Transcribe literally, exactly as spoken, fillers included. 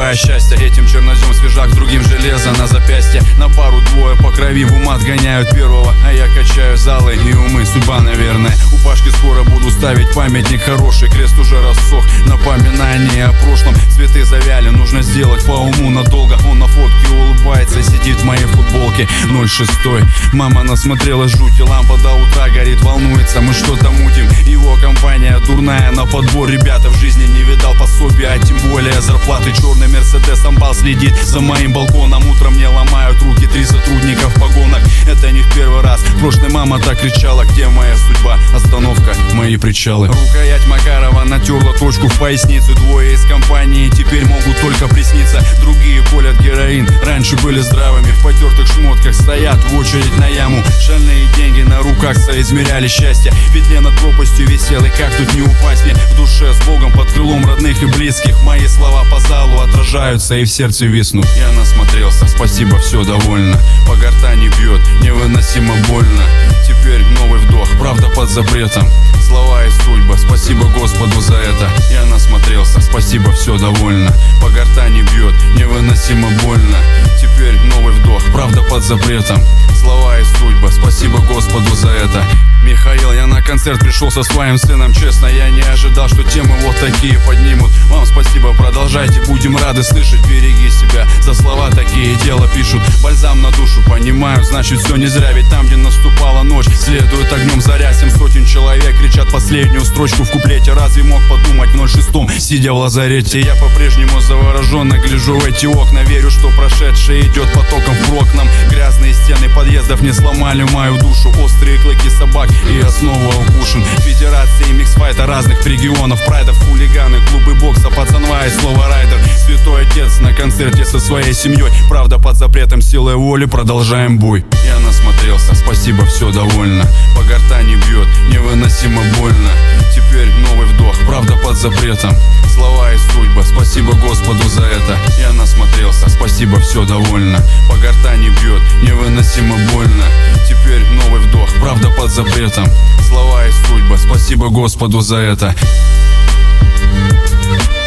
желаю счастья. Этим чернозем свежак, другим железо на запястье. На пару двое по крови в ум отгоняют первого, а я качаю залы и умы, судьба, наверное. У Пашки скоро буду ставить памятник хороший. Крест уже рассох, напоминание о прошлом. Цветы завяли, нужно сделать по уму надолго. Он на фотке улыбается, сидит в моей футболке. ноль шесть. Мама насмотрелась жути, лампа до утра горит, волнуется, мы что-то мутим. Его компания дурная на подбор, ребята, в жизни не видал пособия, а тем более зарплаты. Черный Мерседес амбал следит за моим балконом. Утром мне ломают руки три сотрудника в погонах. Это не в первый раз, прошлой мама так кричала: где моя судьба? Остановка, мои причалы. Рукоять Макарова натерла точку в пояснице. Двое из компании теперь могут только присниться. Другие колят героин, раньше были здравыми. В потертых шмотках стоят в очередь на яму. Шальные деньги на руках соизмеряли счастье. В петле над пропастью висел, и как тут не упасть мне? В душе с Богом, под крылом родных и близких. Мои слова по залу отражаются и в сердце виснут. Я насмотрелся, спасибо, все довольно. По гортани бьет, невыносимо больно. Теперь новый вдох, правда под запретом. Слова и судьба, спасибо Господу за это. Я насмотрелся, спасибо, все довольно. По гортани бьет, невыносимо больно. Теперь новый вдох, правда под запретом. Слова и судьба, спасибо Господу за это. Михаил, я на концерт пришел со своим сыном. Честно, я не ожидал, что темы вот такие поднимут. Вам спасибо, продолжайте, будем рады слышать. Береги себя, за слова такие дело пишут. Бальзам на душу, понимаю, значит все не зря. Ведь там, где наступала ночь, следует огнем заря. Семь сотен человек кричат последнюю строчку в куплете. Разве мог подумать в ноль шестом, сидя в лазарете? Я по-прежнему завороженно гляжу в эти окна. Верю, что прошедшее идет потоком впрок нам. Грязные стены подъездов не сломали мою душу. Острые клыки собак, и я снова укушен. Федерации миксфайта разных регионов, прайдов, хулиганы, клубы бокса, пацанва и слово райдер. Святой отец на концерте со своей семьей. Правда под запретом, силой воли продолжаем бой. Я насмотрелся, спасибо, все довольно. По гортани бьет, невыносимо больно. Теперь новый вдох, правда под запретом. Слова и судьба, спасибо Господу за это. Я насмотрелся, спасибо, все довольно. По гортани бьет, невыносимо больно. Теперь новый вдох, правда под запретом. Слова и судьба, спасибо Господу за это.